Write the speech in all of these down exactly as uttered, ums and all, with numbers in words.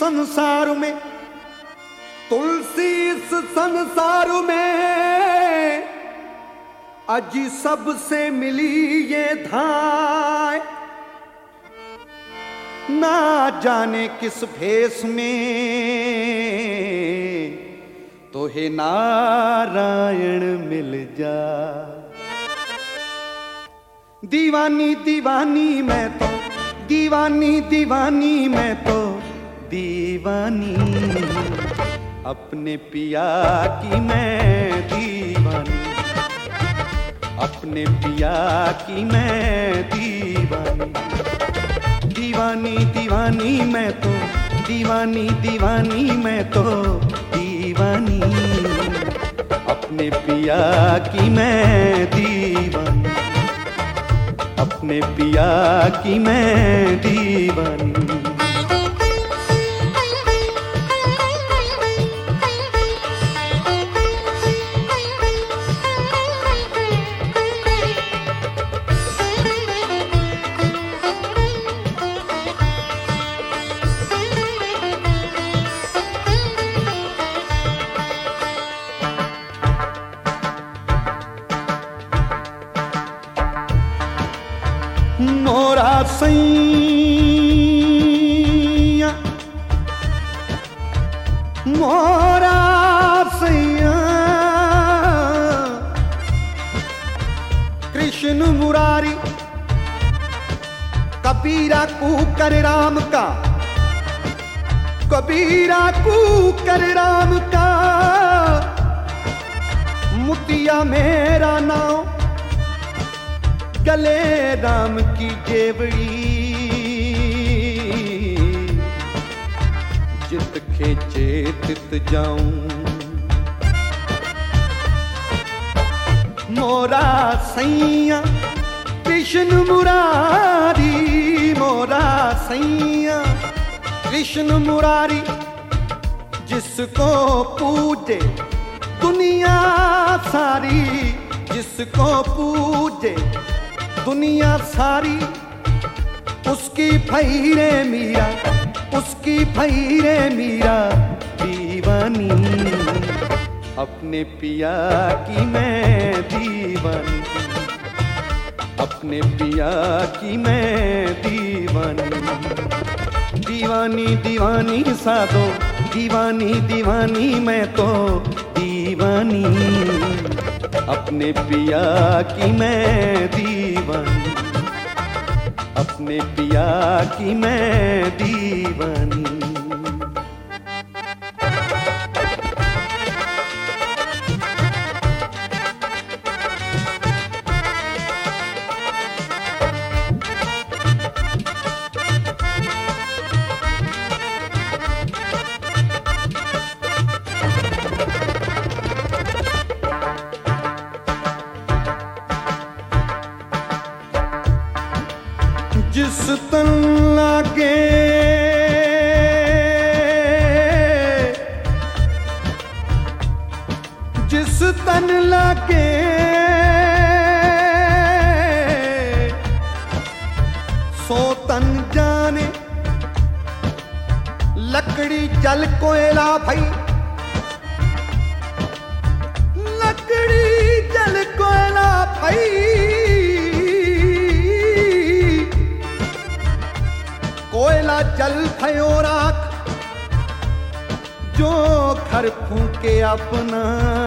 संसार में, तुलसी इस संसार में, अजी सबसे मिली ये धाय। ना जाने किस भेष में तो हे नारायण मिल जा। दीवानी दीवानी मैं तो, दीवानी दीवानी मैं तो दीवानी, अपने पिया की मैं दीवानी, अपने पिया की मैं दीवानी। दीवानी दीवानी मैं तो, दीवानी दीवानी मैं तो दीवानी, अपने पिया की मैं दीवानी, अपने पिया की मैं दीवानी। मोरा सैया, मोरा सैया, कृष्ण मुरारी कबीरा कू कर राम का, कबीरा कू कर राम का, मुतिया मेरा नाम, गले राम की जेवड़ी, जित खेचे तित जाऊं। मोरा सैया कृष्ण मुरारी, मोरा सैया कृष्ण मुरारी, जिसको पूजे दुनिया सारी, जिसको पूजे दुनिया सारी, उसकी फैरे मीरा, उसकी फैरे मीरा दीवानी, अपने पिया की मैं दीवानी, अपने पिया की मैं दीवानी। दीवानी दीवानी साधो, दीवानी दीवानी मैं तो दीवानी, अपने पिया की मैं दीवानी, अपने पिया की मैं दीवानी। जिस तन लागे जिस तन लागे सो तन जाने, लकड़ी जल कोयला भाई, लकड़ी जल कोयला भाई, कोयला जल भयो राख, जो घर फूके अपना,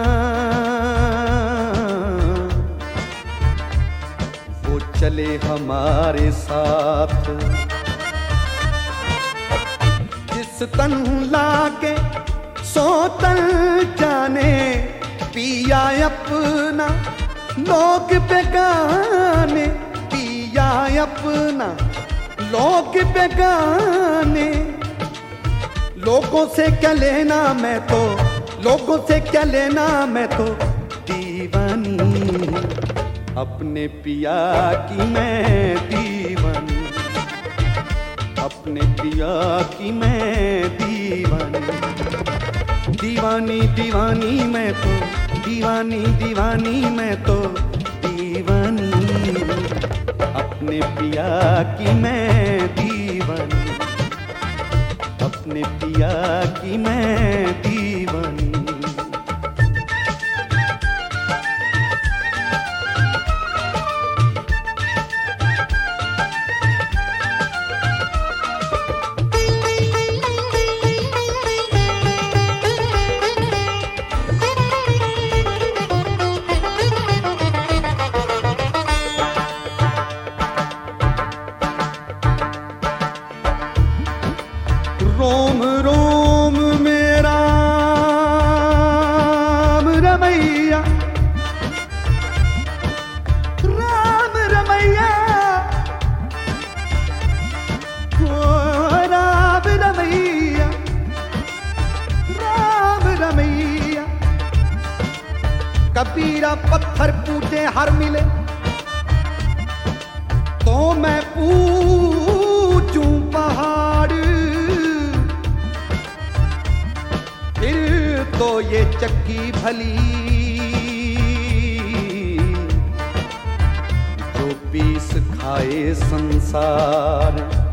वो चले हमारे साथ। जिस तन लागे सो तन जाने, पिया अपना लोग बेगाने, पिया अपना लोग बेगाने। लोगों से क्या लेना मैं तो, लोगों से क्या लेना मैं तो दीवानी, अपने पिया की मैं दीवानी, अपने पिया की मैं दीवानी। दीवानी दीवानी मैं तो, दीवानी दीवानी मैं तो दीवानी, अपने पिया की मैं दीवानी, अपने अपने पिया की मैं दीवानी। रोम रोम में राम रमैया, राम रमैया, ओ राम रमैया, राम रमैया। कबीरा पत्थर पूजे हर मिले तो मैं पूजूं पहाड़, फिर तो ये चक्की भली जो पीस खाए संसार।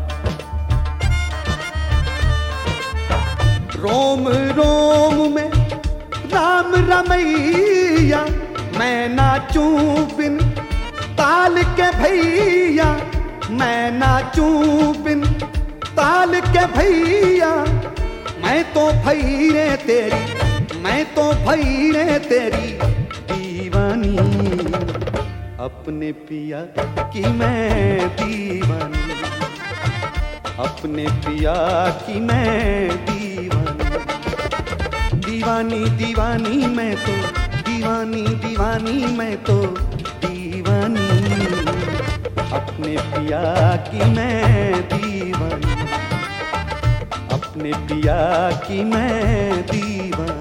रोम रोम में राम रमैया, मैं नाचूं बिन ताल के भैया, मैं नाचूं बिन ताल के भैया। मैं तो भैरे तेरी, मैं तो भैरे तेरी दीवानी, अपने पिया की मैं दीवानी, अपने पिया की मैं दीवानी। दीवानी दीवानी मैं तो, दीवानी दीवानी मैं तो दीवानी, अपने पिया की मैं दीवानी, अपने पिया की मैं दीवानी।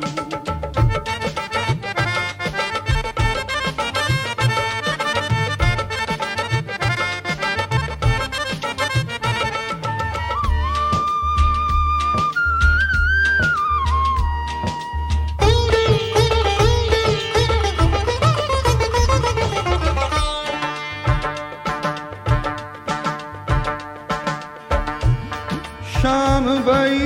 श्याम भाई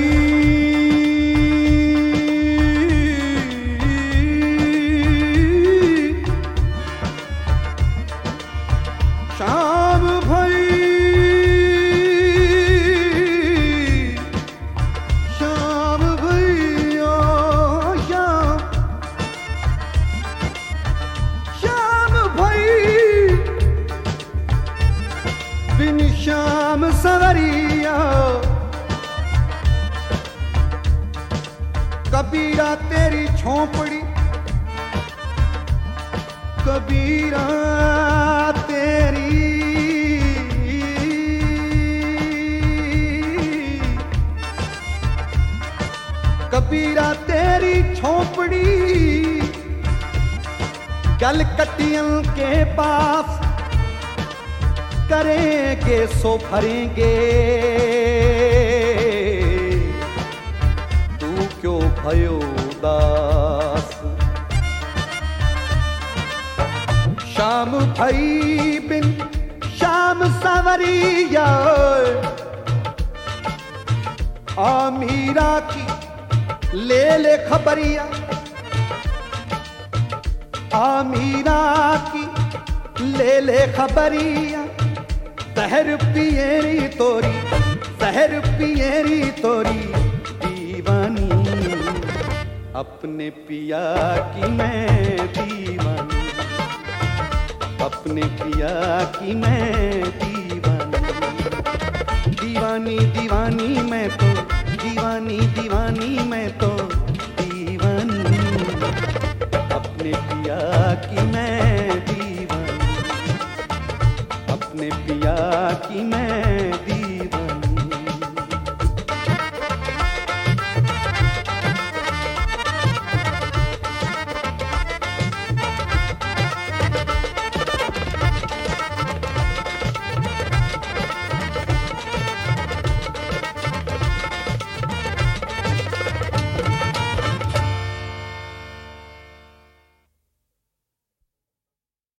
श्याम भाई श्याम भैया श्याम श्याम भाई बिन श्याम सवरिया। कबीरा तेरी झोंपड़ी, कबीरा तेरी, कबीरा तेरी झोंपड़ी गलकटियन के पास करेंगे सो भरेंगे। क्यों भयो दास, श्याम भाई बिन श्याम सवरिया। आ मीरा की ले ले खबरिया, आ मीरा की ले ले खबरिया। जहर पिएरी तोरी, जहर पिएरी तोरी दीवानी, अपने पिया की मैं दीवानी, अपने पिया की मैं दीवानी। दीवानी दीवानी मैं तो, दीवानी दीवानी मैं तो दीवानी, अपने पिया की मैं दीवानी, अपने पिया की मैं